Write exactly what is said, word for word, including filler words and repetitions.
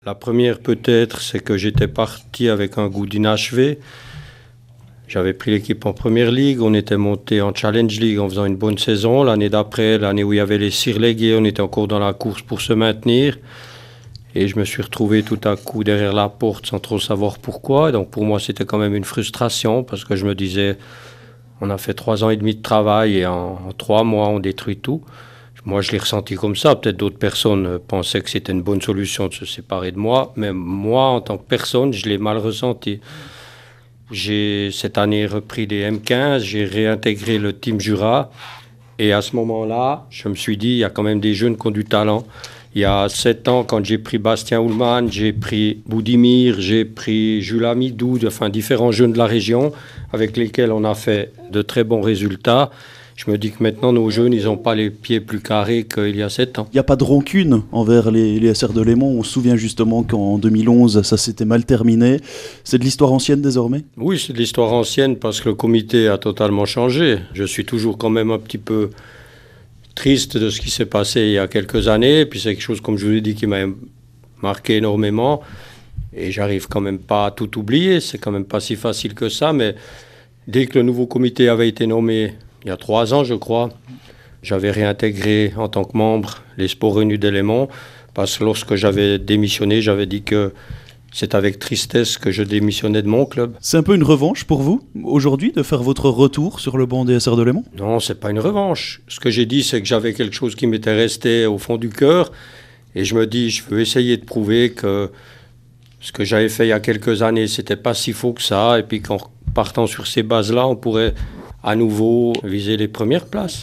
La première peut-être, c'est que j'étais parti avec un goût d'inachevé. J'avais pris l'équipe en Première Ligue, on était monté en Challenge League en faisant une bonne saison. L'année d'après, l'année où il y avait les six relégués, on était encore dans la course pour se maintenir. Et je me suis retrouvé tout à coup derrière la porte sans trop savoir pourquoi. Et donc pour moi, c'était quand même une frustration parce que je me disais, on a fait trois ans et demi de travail et en, en trois mois, on détruit tout. Moi, je l'ai ressenti comme ça. Peut-être d'autres personnes pensaient que c'était une bonne solution de se séparer de moi. Mais moi, en tant que personne, je l'ai mal ressenti. J'ai cette année repris les M quinze, j'ai réintégré le Team Jura. Et à ce moment-là, je me suis dit, il y a quand même des jeunes qui ont du talent. Il y a sept ans, quand j'ai pris Bastien Houlman, j'ai pris Boudimir, j'ai pris Jules Amidou, enfin différents jeunes de la région avec lesquels on a fait de très bons résultats. Je me dis que maintenant, nos jeunes, ils n'ont pas les pieds plus carrés qu'il y a sept ans. Il n'y a pas de rancune envers les, les S R de Léman. On se souvient justement qu'en deux mille onze, ça s'était mal terminé. C'est de l'histoire ancienne désormais ? Oui, c'est de l'histoire ancienne parce que le comité a totalement changé. Je suis toujours quand même un petit peu triste de ce qui s'est passé il y a quelques années. Et puis c'est quelque chose, comme je vous l'ai dit, qui m'a marqué énormément. Et j'arrive quand même pas à tout oublier. C'est quand même pas si facile que ça. Mais dès que le nouveau comité avait été nommé, il y a trois ans, je crois, j'avais réintégré en tant que membre les Sports Réunis d'Élémont parce que lorsque j'avais démissionné, j'avais dit que c'est avec tristesse que je démissionnais de mon club. C'est un peu une revanche pour vous, aujourd'hui, de faire votre retour sur le banc des S R de Léman ? Non, c'est pas une revanche. Ce que j'ai dit, c'est que j'avais quelque chose qui m'était resté au fond du cœur et je me dis, je veux essayer de prouver que ce que j'avais fait il y a quelques années, c'était pas si faux que ça et puis qu'en partant sur ces bases-là, on pourrait à nouveau viser les premières places.